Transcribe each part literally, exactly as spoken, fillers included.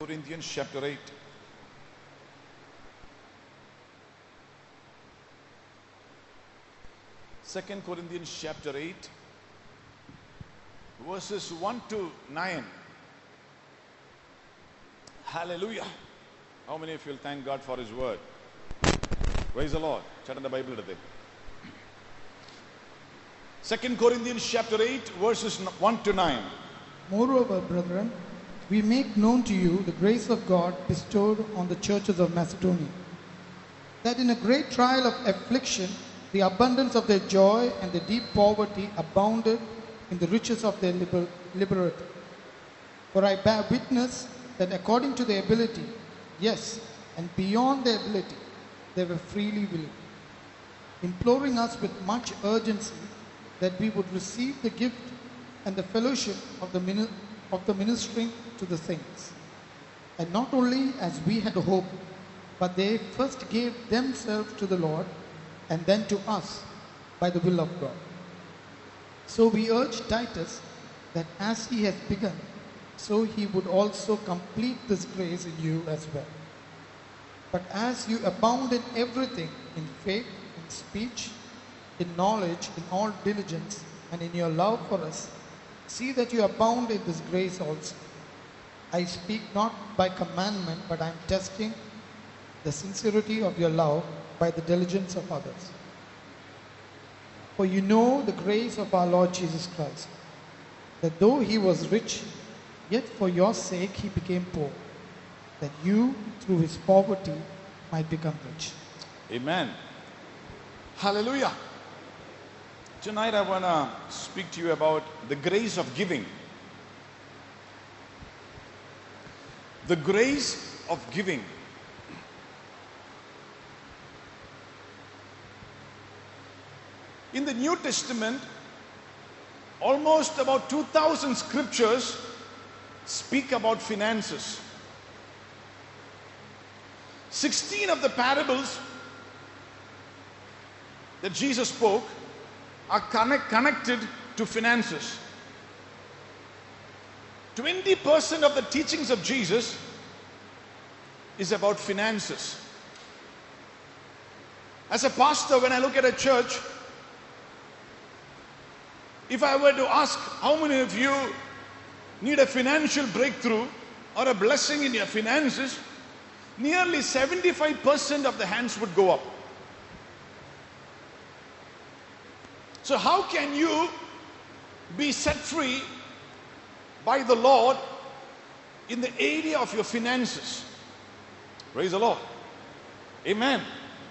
Corinthians chapter eight. Second Corinthians chapter eight, verses one to nine. Hallelujah. How many of you will thank God for His word? Praise the Lord. Chat the Bible today. Second Corinthians chapter eight, verses one to nine. Moreover, brethren, we make known to you the grace of God bestowed on the churches of Macedonia, that in a great trial of affliction, the abundance of their joy and their deep poverty abounded in the riches of their liber- liberality. For I bear witness that according to their ability, yes, and beyond their ability, they were freely willing, imploring us with much urgency that we would receive the gift and the fellowship of the, mini- of the ministering to the saints. And not only as we had hoped, but they first gave themselves to the Lord, and then to us by the will of God. So we urge Titus that as he has begun, so he would also complete this grace in you as well. But as you abound in everything, in faith, in speech, in knowledge, in all diligence, and in your love for us, see that you abound in this grace also. I speak not by commandment, but I am testing the sincerity of your love by the diligence of others. For you know the grace of our Lord Jesus Christ, that though he was rich, yet for your sake he became poor, that you through his poverty might become rich. Amen. Hallelujah. Tonight I want to speak to you about the grace of giving. The grace of giving. In the New Testament, almost about two thousand scriptures speak about finances. sixteen of the parables that Jesus spoke are connect, connected to finances. twenty percent of the teachings of Jesus is about finances. As a pastor, when I look at a church, if I were to ask how many of you need a financial breakthrough or a blessing in your finances, nearly seventy-five percent of the hands would go up. So how can you be set free by the Lord in the area of your finances? Praise the Lord. Amen.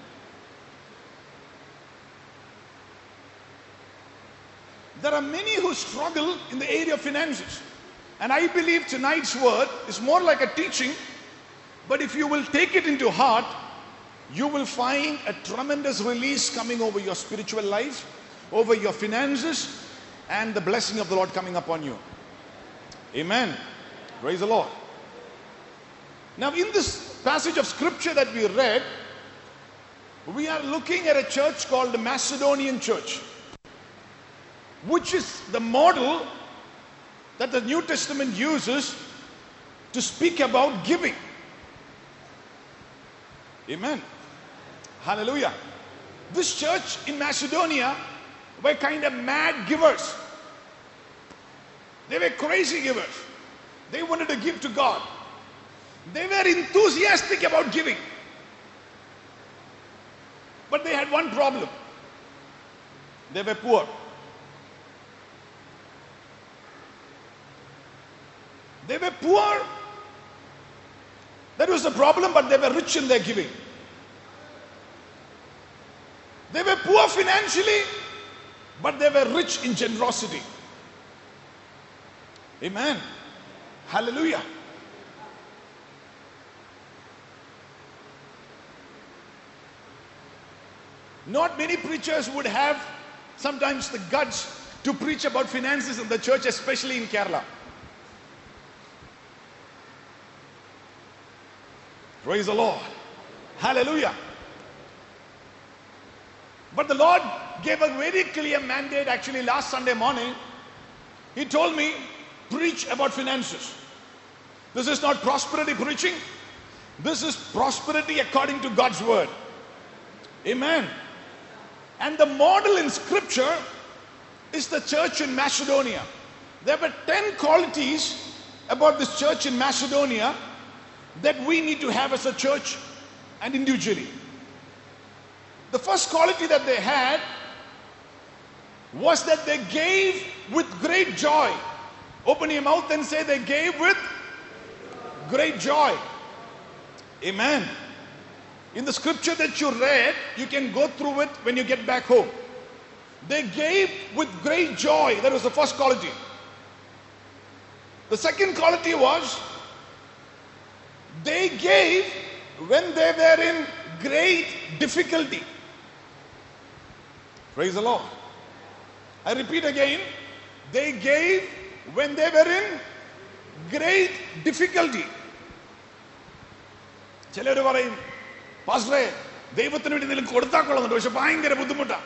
There are many who struggle in the area of finances. And I believe tonight's word is more like a teaching, but if you will take it into heart, you will find a tremendous release coming over your spiritual life, over your finances, and the blessing of the Lord coming upon you. Amen. Praise the Lord. Now in this passage of scripture that we read, we are looking at a church called the Macedonian church, which is the model that the New Testament uses to speak about giving. Amen. Hallelujah. This church in Macedonia were kind of mad givers. They were crazy givers. They wanted to give to God. They were enthusiastic about giving. But they had one problem. They were poor. They were poor. That was the problem, but they were rich in their giving. They were poor financially, but they were rich in generosity. Amen. Hallelujah. Not many preachers would have sometimes the guts to preach about finances in the church, especially in Kerala. Praise the Lord. Hallelujah. But the Lord gave a very clear mandate actually last Sunday morning. He told me, preach about finances. This is not prosperity preaching. This is prosperity according to God's word. Amen. And the model in scripture is the church in Macedonia. There were ten qualities about this church in Macedonia that we need to have as a church and individually. The first quality that they had was that they gave with great joy. Open your mouth and say they gave with great joy. Amen. In the scripture that you read, you can go through it when you get back home. They gave with great joy. That was the first quality. The second quality was they gave when they were in great difficulty. Praise the Lord. I repeat again. They gave when they were in great difficulty. ചിലർ പറയും പാസ്റ്ററെ ദൈവത്തിന് വേണ്ടി എന്തെങ്കിലും കൊടുത്താൽ കൊള്ളുന്നുണ്ട്, പക്ഷെ ഭയങ്കര ബുദ്ധിമുട്ടാണ്.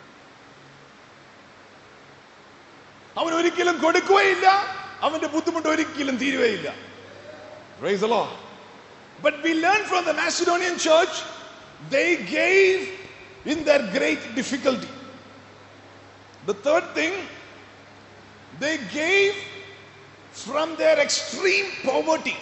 അവൻ ഒരിക്കലും കൊടുക്കുകയില്ല, അവന്റെ ബുദ്ധിമുട്ട് ഒരിക്കലും തീരുകയില്ല. Praise the Lord. But we learned from the Macedonian church, they gave in their great difficulty. The third thing, they gave from their extreme poverty.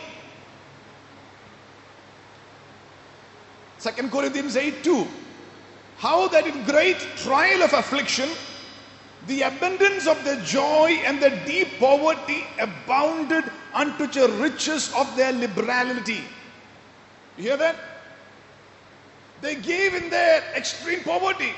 Second Corinthians eight two. How that in great trial of affliction, the abundance of their joy and their deep poverty abounded unto the riches of their liberality. You hear that? They gave in their extreme poverty.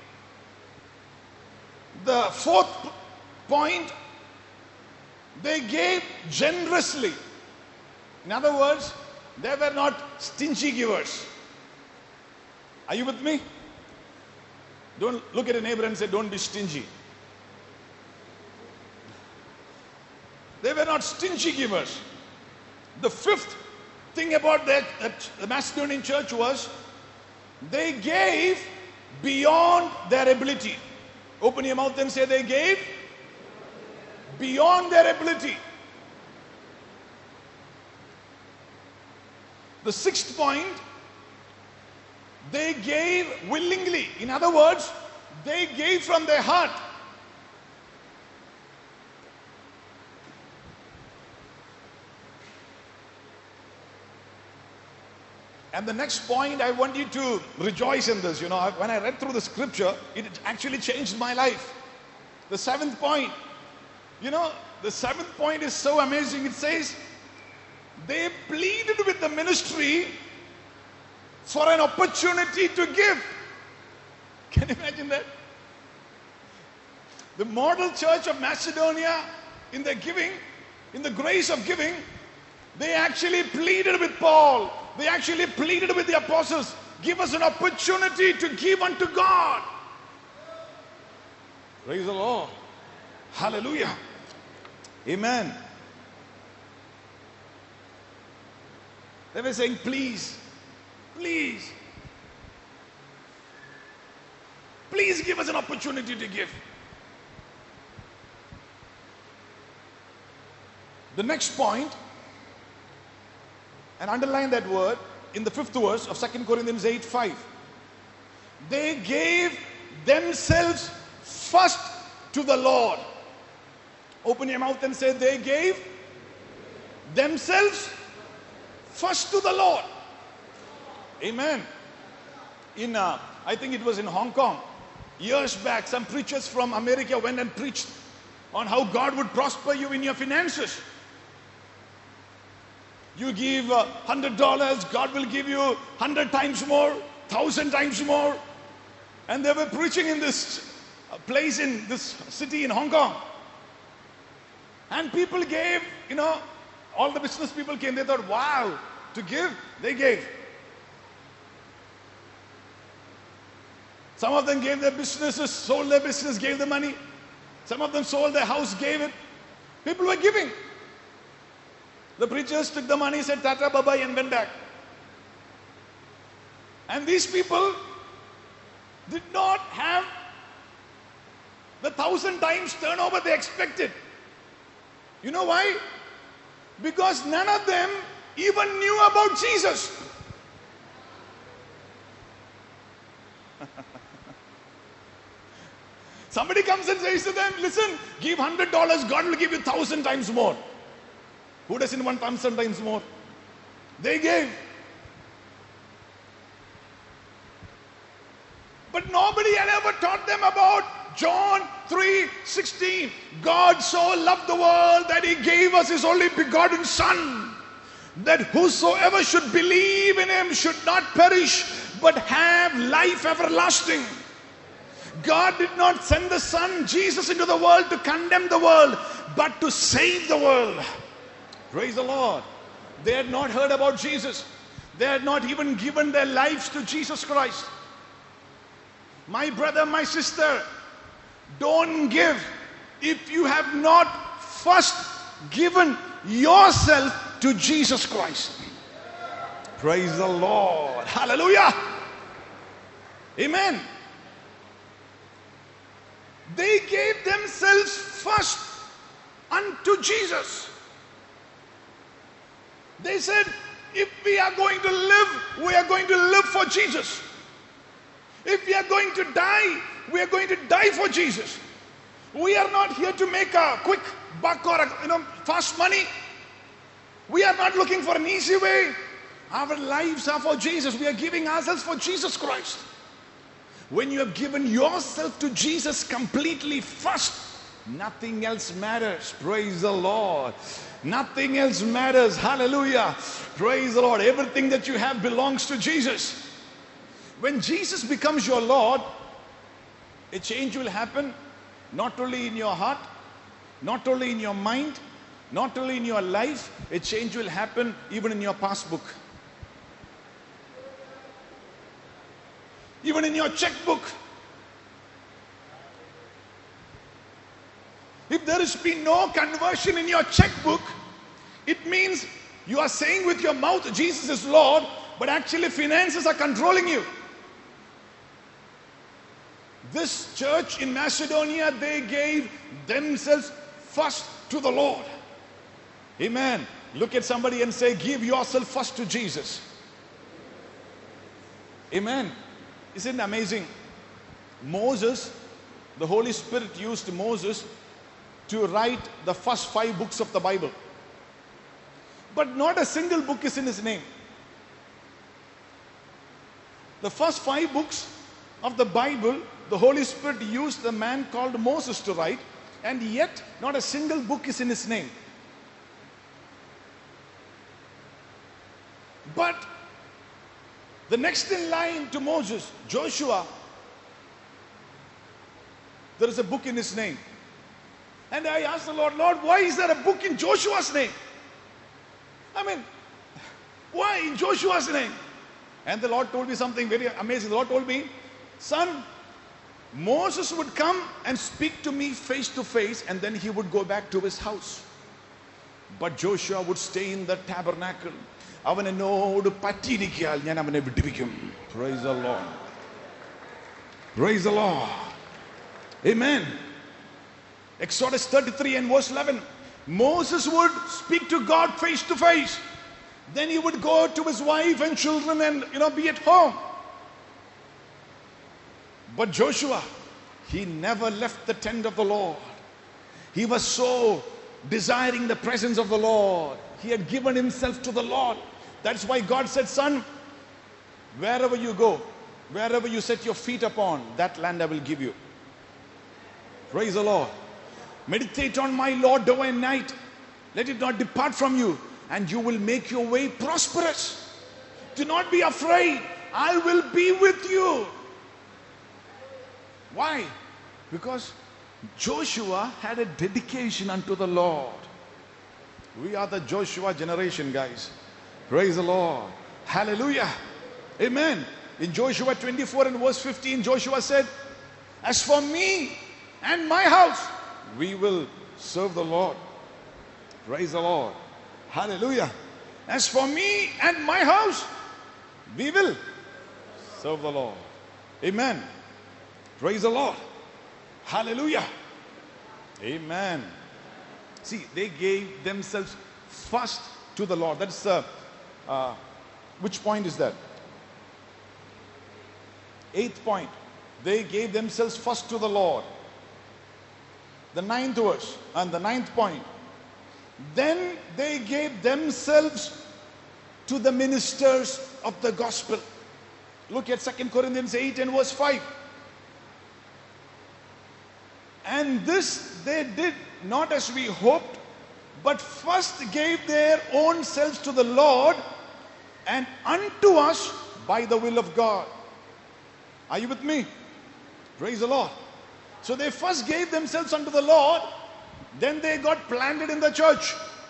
The fourth point, they gave generously. In other words, they were not stingy givers. Are you with me? Don't look at a neighbor and say, don't be stingy. They were not stingy givers. The fifth thing about that, that the Macedonian church was, they gave beyond their ability. Open your mouth and say they gave beyond their ability. The sixth point, they gave willingly. In other words, they gave from their heart. And the next point, I want you to rejoice in this. You know, when I read through the scripture, it actually changed my life. The seventh point, you know, the seventh point is so amazing. It says, they pleaded with the ministry for an opportunity to give. Can you imagine that? The model church of Macedonia, in their giving, in the grace of giving, they actually pleaded with Paul. They actually pleaded with the apostles, give us an opportunity to give unto God. Praise the Lord. Hallelujah. Amen. They were saying, please, please, please give us an opportunity to give. The next point, and underline that word in the fifth verse of Second Corinthians eight five. They gave themselves first to the Lord. Open your mouth and say they gave themselves first to the Lord. Amen. In uh, I think it was in Hong Kong years back, some preachers from America went and preached on how God would prosper you in your finances. You give a hundred dollars, God will give you hundred times more, thousand times more. And they were preaching in this place in this city in Hong Kong. And people gave, you know, all the business people came. They thought, wow, to give, they gave. Some of them gave their businesses, sold their business, gave the money. Some of them sold their house, gave it. People were giving. The preachers took the money, said tata bye-bye and went back. And these people did not have the thousand times turnover they expected. You know why? Because none of them even knew about Jesus. Somebody comes and says to them, listen, give one hundred dollars, God will give you thousand times more. Who doesn't want thousand times more? They gave. But nobody had ever taught them about John three sixteen. God so loved the world that he gave us his only begotten Son, that whosoever should believe in him should not perish, but have life everlasting. God did not send the Son, Jesus, into the world to condemn the world, but to save the world. Praise the Lord. They had not heard about Jesus. They had not even given their lives to Jesus Christ. My brother, my sister, don't give if you have not first given yourself to Jesus Christ. Praise the Lord. Hallelujah. Amen. They gave themselves first unto Jesus. They said, if we are going to live, we are going to live for Jesus. If we are going to die, we are going to die for Jesus. We are not here to make a quick buck or a, you know, fast money. We are not looking for an easy way. Our lives are for Jesus. We are giving ourselves for Jesus Christ. When you have given yourself to Jesus completely first, nothing else matters. Praise the Lord. Nothing else matters. Hallelujah. Praise the Lord. Everything that you have belongs to Jesus. When Jesus becomes your Lord, a change will happen not only in your heart, not only in your mind, not only in your life, a change will happen even in your passbook. Even in your checkbook. If there has been no conversion in your checkbook, it means you are saying with your mouth Jesus is Lord, but actually finances are controlling you. This church in Macedonia, they gave themselves first to the Lord. Amen. Look at somebody and say, give yourself first to Jesus. Amen. Isn't it amazing? Moses, the Holy Spirit used Moses to write the first five books of the Bible. But not a single book is in his name. The first five books of the Bible, the Holy Spirit used a man called Moses to write, and yet not a single book is in his name. But the next in line to Moses, Joshua, there is a book in his name. And I asked the Lord, Lord, why is there a book in Joshua's name? I mean, why in Joshua's name? And the Lord told me something very amazing. The Lord told me, son, Moses would come and speak to me face to face, and then he would go back to his house. But Joshua would stay in the tabernacle. അവൻ എന്നോട് പറ്റിയിരിക്കാൻ ഞാൻ അവനെ വിടുവിക്കും. Praise the Lord. Praise the Lord. Amen. Exodus thirty-three and verse eleven. Moses would speak to God face to face. Then he would go to his wife and children and, you know, be at home. But Joshua, he never left the tent of the Lord. He was so desiring the presence of the Lord. He had given himself to the Lord. That's why God said, son, wherever you go, wherever you set your feet upon, that land I will give you. Praise the Lord. Meditate on my Lord day and night. Let it not depart from you, and you will make your way prosperous. Do not be afraid. I will be with you. Why? Because Joshua had a dedication unto the Lord. We are the Joshua generation, guys. Praise the Lord. Hallelujah. Amen. In Joshua twenty-four and verse fifteen, Joshua said, as for me and my house, we will serve the Lord. Praise the Lord. Hallelujah. As for me and my house, we will serve the Lord. Amen. Praise the Lord. Hallelujah. Amen. See, they gave themselves first to the Lord. That's uh, uh, which point is that? Eighth point. They gave themselves first to the Lord. The ninth verse and the ninth point. Then they gave themselves to the ministers of the gospel. Look at Second Corinthians eight and verse five. And this they did not as we hoped, but first gave their own selves to the Lord and unto us by the will of God. Are you with me? Praise the Lord. So they first gave themselves unto the Lord, then they got planted in the church.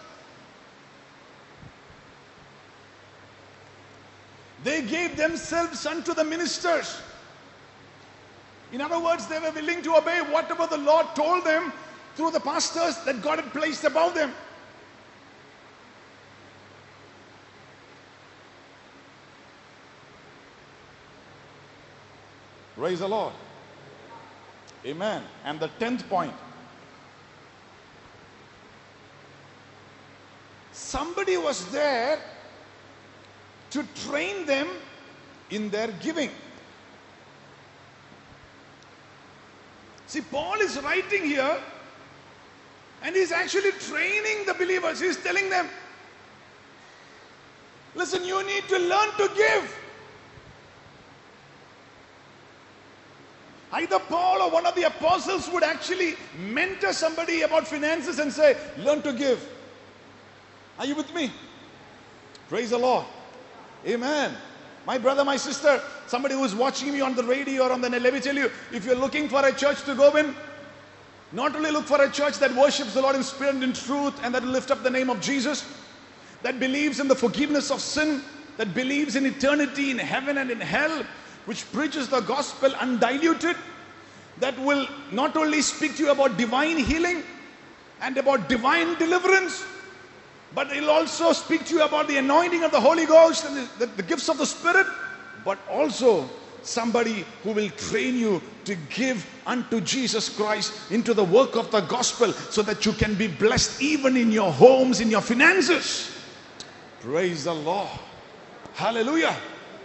They gave themselves unto the ministers. In other words, they were willing to obey whatever the Lord told them through the pastors that God had placed above them. Praise the Lord. Amen. And the tenth point. Somebody was there to train them in their giving. See, Paul is writing here and he's actually training the believers. He's telling them, listen, you need to learn to give. Either Paul or one of the apostles would actually mentor somebody about finances and say, learn to give. Are you with me? Praise the Lord. Amen. My brother, my sister, somebody who is watching me on the radio or on the net, let me tell you, if you're looking for a church to go in, not only look for a church that worships the Lord in spirit and in truth and that will lift up the name of Jesus, that believes in the forgiveness of sin, that believes in eternity in heaven and in hell, which preaches the gospel undiluted, that will not only speak to you about divine healing and about divine deliverance, but it will also speak to you about the anointing of the Holy Ghost and the, the, the gifts of the Spirit, but also somebody who will train you to give unto Jesus Christ into the work of the gospel so that you can be blessed even in your homes, in your finances. Praise the Lord. Hallelujah.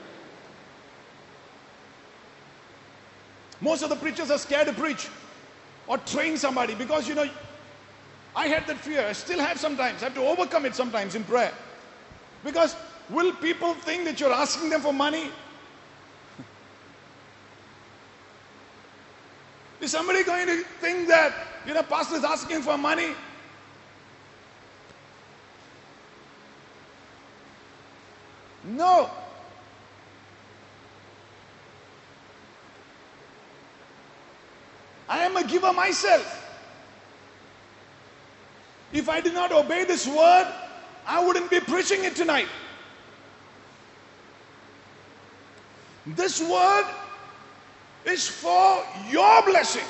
Most of the preachers are scared to preach or train somebody because, you know, I had that fear. I still have sometimes. I have to overcome it sometimes in prayer. Because will people think that you're asking them for money? Is somebody going to think that, you know, pastor is asking for money? No. I am a giver myself. If I did not obey this word, I wouldn't be preaching it tonight. This word is for your blessing.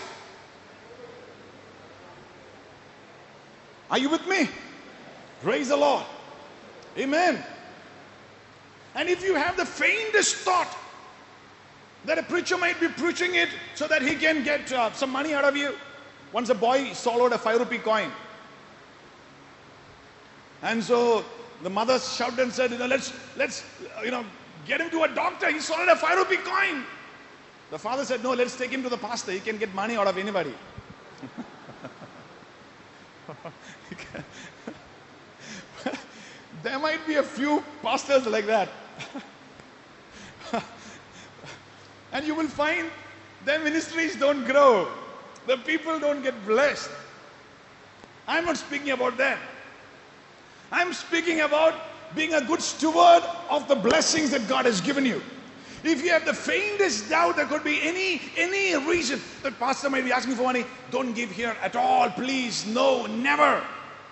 Are you with me? Praise the Lord. Amen. And if you have the faintest thought that a preacher might be preaching it so that he can get uh, some money out of you. Once a boy swallowed a five rupee coin. And so the mother shouted and said, you know, let's, let's, uh, you know, get him to a doctor. He swallowed a five rupee coin. The father said, no, let's take him to the pastor. He can get money out of anybody. There might be a few pastors like that. And you will find their ministries don't grow. The people don't get blessed. I'm not speaking about that. I'm speaking about being a good steward of the blessings that God has given you. If you have the faintest doubt, there could be any, any reason that pastor might be asking for money, don't give here at all, please. No, never.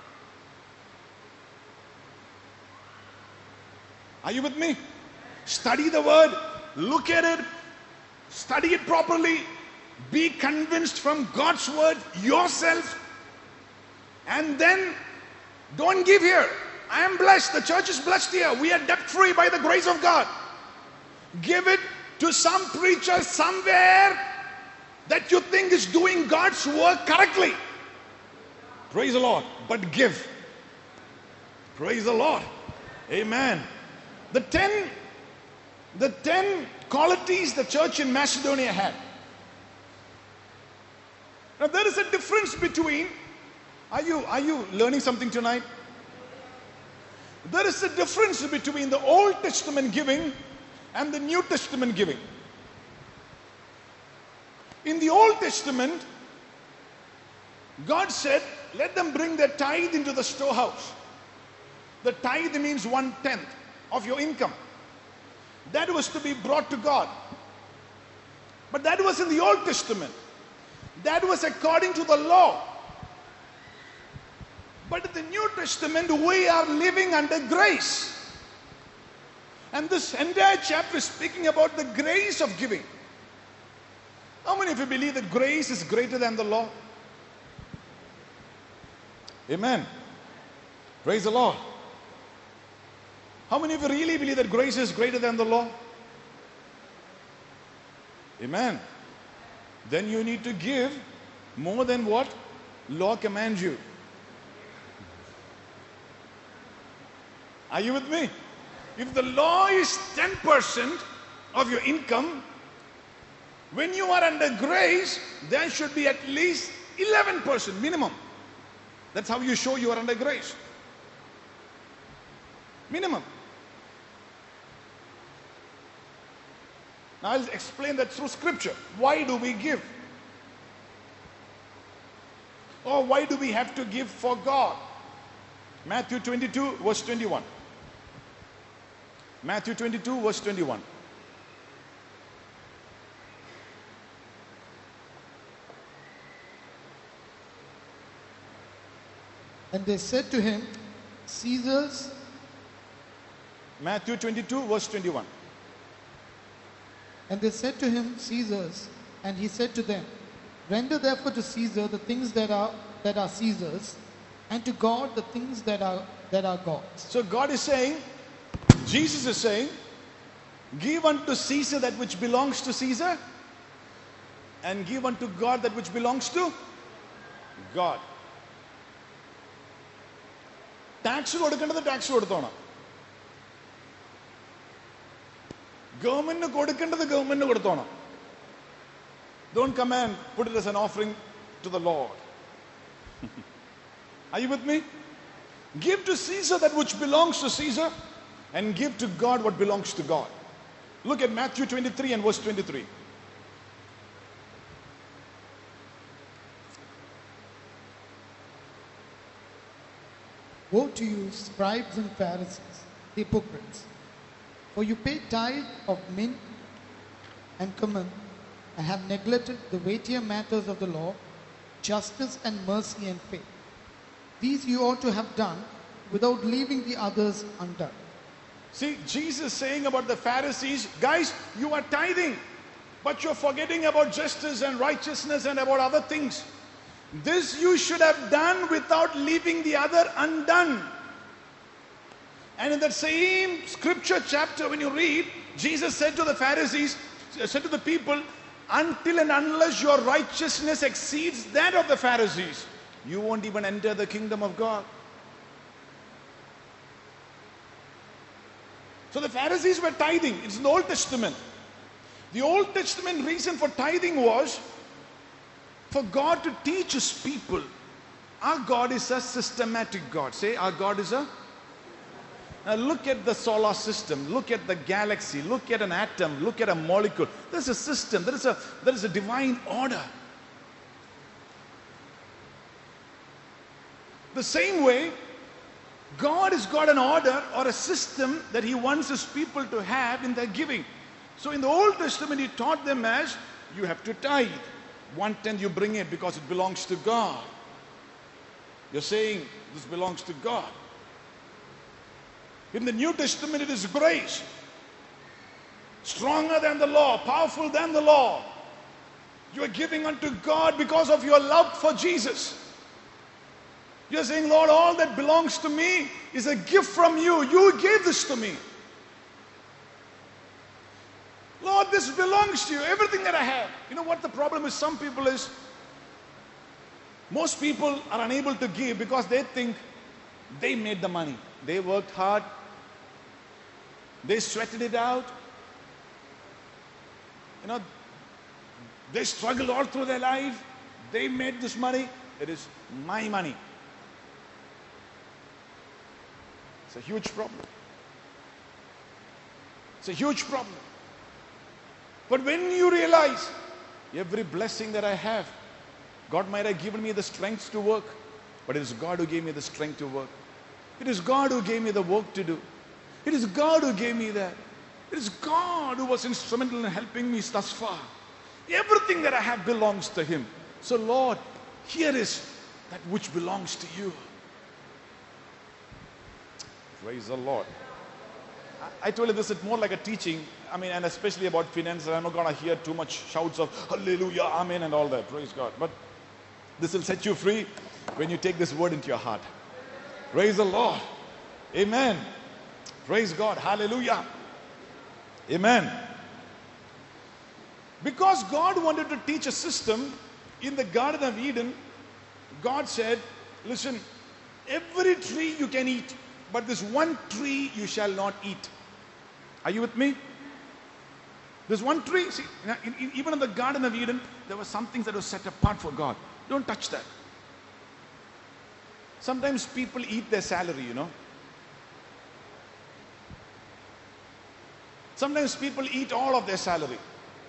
Are you with me? Study the word, look at it, study it properly, be convinced from God's word yourself, and then don't give here. I am blessed. The church is blessed here. We are debt free by the grace of God. Give it to some preacher somewhere that you think is doing God's work correctly. Praise the Lord. But give. Praise the Lord. Amen. The ten, the ten qualities the church in Macedonia had. Now there is a difference between, are you, are you learning something tonight? There is a difference between the Old Testament giving and the New Testament giving. In the Old Testament, God said, let them bring their tithe into the storehouse. The tithe means one tenth of your income. That was to be brought to God. But that was in the Old Testament. That was according to the law. But in the New Testament, we are living under grace. And this entire chapter is speaking about the grace of giving. How many of you believe that grace is greater than the law? Amen. Praise the Lord. How many of you really believe that grace is greater than the law? Amen. Then you need to give more than what law commands you. Are you with me? If the law is ten percent of your income, when you are under grace, there should be at least eleven percent minimum. That's how you show you are under grace. Minimum. Now I'll explain that through scripture. Why do we give? Or why do we have to give for God? Matthew twenty-two verse twenty-one. Matthew twenty-two verse twenty-one. And they said to him, Caesar's. Matthew twenty-two verse twenty-one. And they said to him, Caesar's. And he said to them, render therefore to Caesar the things that are that are Caesar's, and to God the things that are that are God's. So God is saying, Jesus is saying, give unto Caesar that which belongs to Caesar, and give unto God that which belongs to God. Tax കൊടുക്കേണ്ടത് tax കൊടുത്തോണം. ഗവൺമെന്റിന് കൊടുക്കേണ്ടത് ഗവൺമെന്റിന് കൊടുത്തോണം. Don't come and put it as an offering to the Lord. Are you with me? Give to Caesar that which belongs to Caesar, and give to God what belongs to God. Look at Matthew twenty-three and verse twenty-three. Woe to you, scribes and Pharisees, hypocrites! For you pay tithe of mint and cumin, and have neglected the weightier matters of the law, justice and mercy and faith. These you ought to have done without leaving the others undone. See, Jesus saying about the Pharisees, guys, you are tithing, but you're forgetting about justice and righteousness and about other things. This you should have done without leaving the other undone. And in that same scripture chapter, when you read, Jesus said to the Pharisees, said to the people, until and unless your righteousness exceeds that of the Pharisees, you won't even enter the kingdom of God. So the Pharisees were tithing. It's in the Old Testament. The Old Testament reason for tithing was for God to teach his people. Our God is a systematic God. Say, our God is a... Now look at the solar system. Look at the galaxy. Look at an atom. Look at a molecule. There's a system. There is a, there is a divine order. The same way, God has got an order or a system that he wants his people to have in their giving. So in the Old Testament, he taught them as, you have to tithe. One tenth you bring it because it belongs to God. You're saying this belongs to God. In the New Testament, it is grace. Stronger than the law, powerful than the law. You are giving unto God because of your love for Jesus. You're saying, Lord, all that belongs to me is a gift from you. You gave this to me. Lord, this belongs to you. Everything that I have. You know what the problem is? Some people is, most people are unable to give because they think They made the money. They worked hard. They sweated it out. You know, they struggled all through their life. They made this money. It is my money. It's a huge problem. It's a huge problem. But when you realize every blessing that I have, God might have given me the strength to work, but it is God who gave me the strength to work. It is God who gave me the work to do. It is God who gave me that. It is God who was instrumental in helping me thus far. Everything that I have belongs to Him. So Lord, here is that which belongs to you. Praise the Lord. I, I told you this is more like a teaching. I mean, and especially about finance. I'm not going to hear too much shouts of hallelujah, amen and all that. Praise God. But this will set you free when you take this word into your heart. Praise the Lord. Amen. Praise God. Hallelujah. Amen. Because God wanted to teach a system in the Garden of Eden, God said, listen, every tree you can eat, but this one tree you shall not eat. Are you with me? There's one tree. See, in, in, even in the Garden of Eden, there were some things that were set apart for God. Don't touch that. Sometimes people eat their salary, you know. Sometimes people eat all of their salary.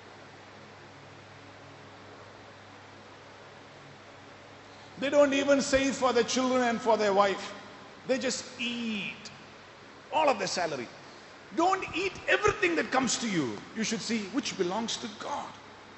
They don't even save for their children and for their wife. They just eat all of their salary. Don't eat everything that comes to you. You should see which belongs to God.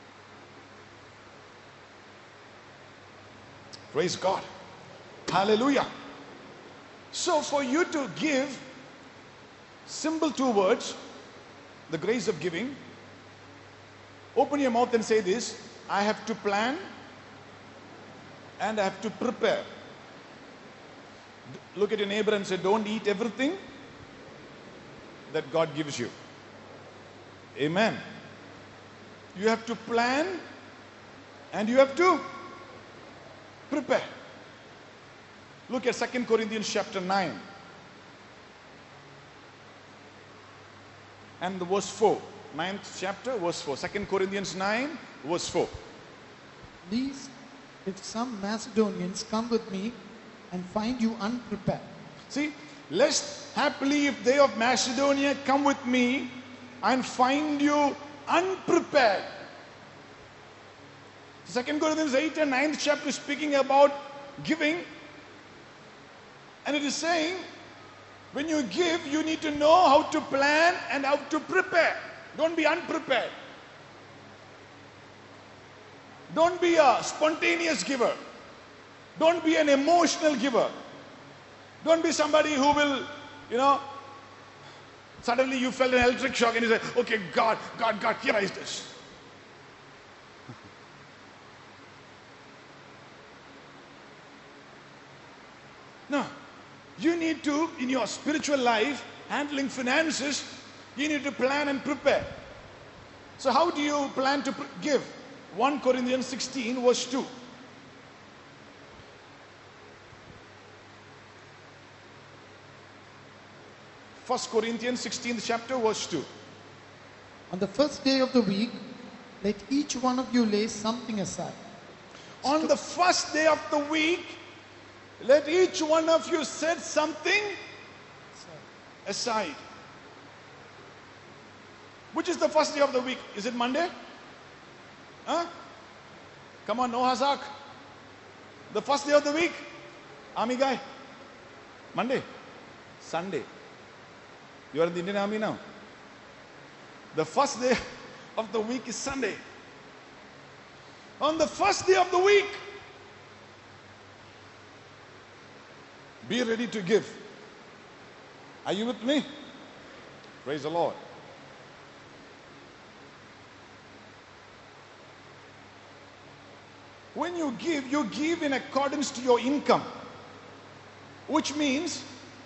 Praise God. Hallelujah. So for you to give, simple two words, the grace of giving, open your mouth and say this: I have to plan and I have to prepare. Look at your neighbor and say, don't eat everything that God gives you. Amen. You have to plan and you have to prepare. Look at Second Corinthians chapter nine and the verse four. Ninth chapter, verse four. Second Corinthians nine, verse four. Lest if some Macedonians come with me and find you unprepared. See, lest haply if they of Macedonia come with me and find you unprepared. Second Corinthians eight and ninth chapter is speaking about giving. And it is saying, when you give, you need to know how to plan and how to prepare. Don't be unprepared. Don't be a spontaneous giver. Don't be an emotional giver. Don't be somebody who will, you know, suddenly you felt an electric shock and you say, okay, God, God, God, here is this. No. You need to, in your spiritual life, handling finances, you need to plan and prepare. So how do you plan to give? First Corinthians sixteen verse two. First Corinthians sixteenth chapter verse two. On the first day of the week, let each one of you lay something aside. On the first day of the week, let each one of you set something aside. Which is the first day of the week? Is it Monday? Huh? Come on, no Hazak. The first day of the week? Army guy? Monday? Sunday? You are in the Indian Army now. The first day of the week is Sunday. On the first day of the week, be ready to give. Are you with me? Praise the Lord. When you give, you give in accordance to your income. Which means,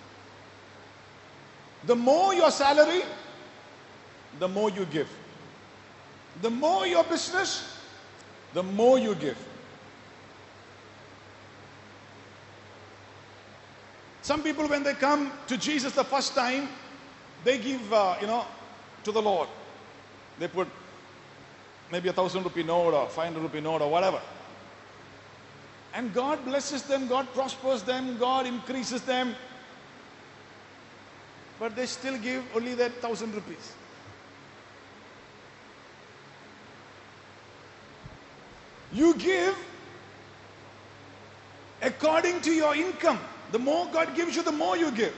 the more your salary, the more you give. The more your business, the more you give. Some people, when they come to Jesus the first time, they give, uh, you know, to the Lord. They put maybe a thousand rupee note or five hundred rupee note or whatever. And God blesses them, God prospers them, God increases them. But they still give only that thousand rupees. You give according to your income. The more God gives you, the more you give.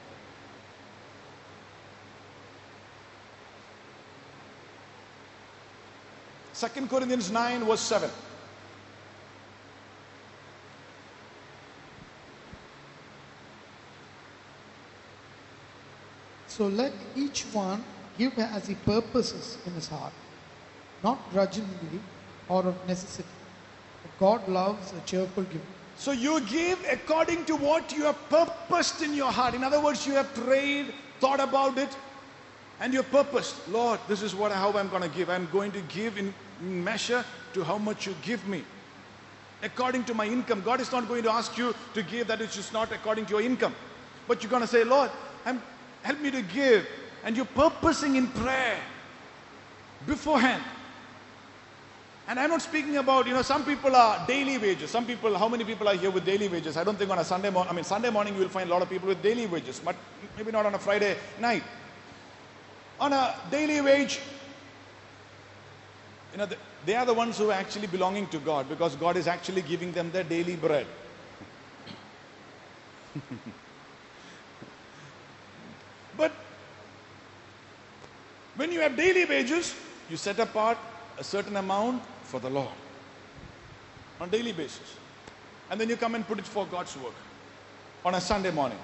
Second Corinthians nine verse seven. So let each one give as he purposes in his heart, not grudgingly or of necessity. For God loves a cheerful giver. So you give according to what you have purposed in your heart. In other words, you have prayed, thought about it, and you have purposed. Lord, this is what how I'm going to give. I'm going to give in measure to how much you give me. According to my income. God is not going to ask you to give that which is not according to your income. But you're going to say, Lord, I'm, help me to give. And you're purposing in prayer beforehand. And I'm not speaking about, you know, some people are daily wages. Some people, how many people are here with daily wages? I don't think on a Sunday morning, I mean, Sunday morning you will find a lot of people with daily wages, but maybe not on a Friday night. On a daily wage, you know, they are the ones who are actually belonging to God because God is actually giving them their daily bread. But when you have daily wages, you set apart a certain amount for the Lord on a daily basis. And then you come and put it for God's work on a Sunday morning.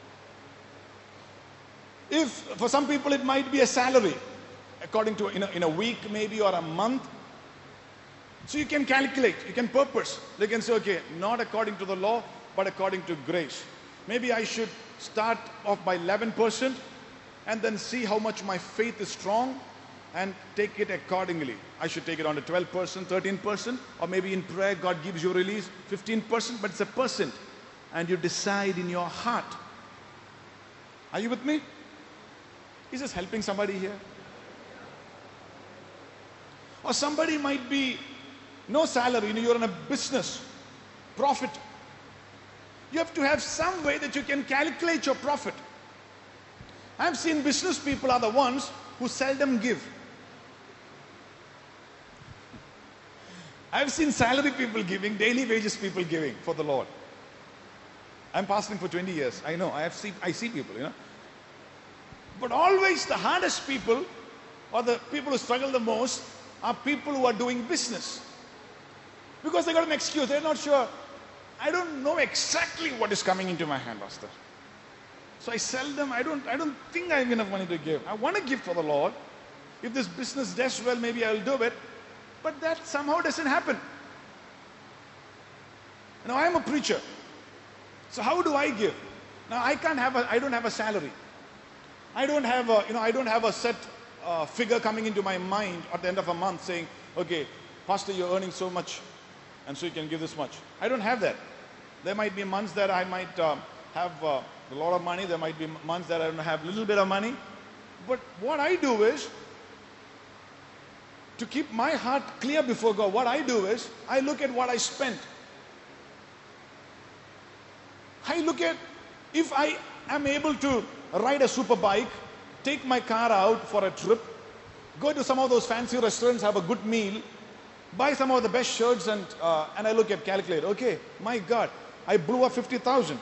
If for some people it might be a salary according to in a, in a week maybe or a month. So you can calculate, you can purpose. They can say, okay, not according to the law, but according to grace. Maybe I should start off by eleven percent and then see how much my faith is strong and take it accordingly. I should take it on to twelve percent, thirteen percent, or maybe in prayer God gives you release fifteen percent, but it's a percent. And you decide in your heart. Are you with me? Is this helping somebody here? Or somebody might be no salary, you know, you're in a business, profit. You have to have some way that you can calculate your profit. I've seen business people are the ones who seldom give. I've seen salary people giving, daily wages people giving for the Lord. I'm pastoring for twenty years. I know, I have seen, I see people, you know. But always the hardest people or the people who struggle the most are people who are doing business. Because they got an excuse, they're not sure. I don't know exactly what is coming into my hand, Pastor. So I seldom, I don't, I don't think I have enough money to give. I want to give for the Lord. If this business does well, maybe I'll do it. But that somehow doesn't happen. Now I'm a preacher. So how do I give? Now I can't have a, I don't have a salary. I don't have a, you know, I don't have a set uh, figure coming into my mind at the end of a month saying, okay, Pastor, you're earning so much, and so you can give this much. I don't have that. There might be months that I might uh, have uh, a lot of money. There might be months that I don't have a little bit of money. But what I do is, to keep my heart clear before God, what I do is, I look at what I spent. I look at, if I am able to ride a super bike, take my car out for a trip, go to some of those fancy restaurants, have a good meal, buy some of the best shirts, and uh, and I look at, calculate, okay, my God, I blew up fifty thousand.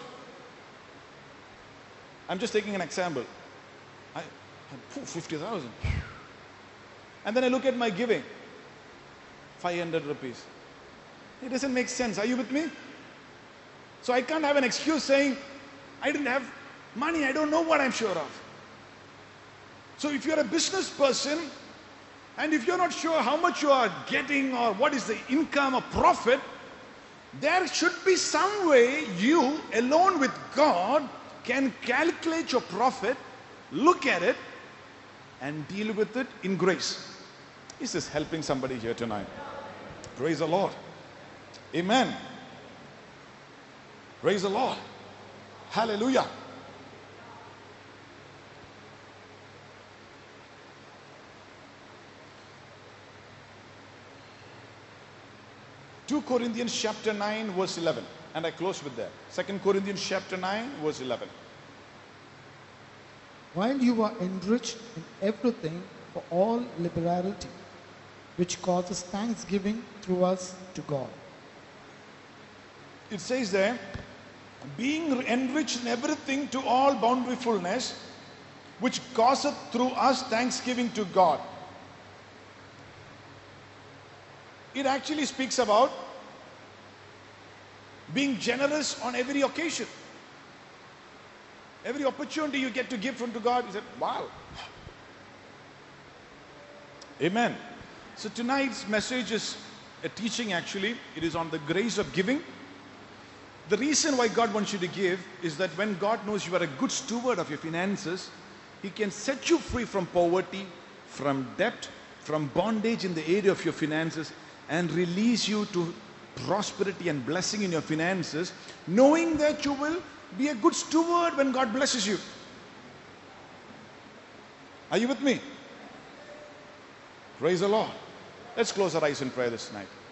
I'm just taking an example. I, I fifty thousand. And then I look at my giving, five hundred rupees. It doesn't make sense. Are you with me? So I can't have an excuse saying, I didn't have money, I don't know what I'm sure of. So if you're a business person, and if you're not sure how much you are getting or what is the income or profit, there should be some way you, alone with God, can calculate your profit, look at it, and deal with it in grace. Is this helping somebody here tonight? Praise the Lord. Amen. Praise the Lord. Hallelujah. Second Corinthians chapter nine verse eleven, and I close with that. Second Corinthians chapter nine verse eleven. While you are enriched in everything for all liberality, which causes thanksgiving through us to God. It says there, being enriched in everything to all bountifulness, which causeth through us thanksgiving to God. It actually speaks about being generous on every occasion. Every opportunity you get to give unto God, you say, wow. Amen. So tonight's message is a teaching actually. It is on the grace of giving. The reason why God wants you to give is that when God knows you are a good steward of your finances, He can set you free from poverty, from debt, from bondage in the area of your finances, and release you to prosperity and blessing in your finances, knowing that you will be a good steward when God blesses you. Are you with me? Praise the Lord. Let's close our eyes in prayer this night.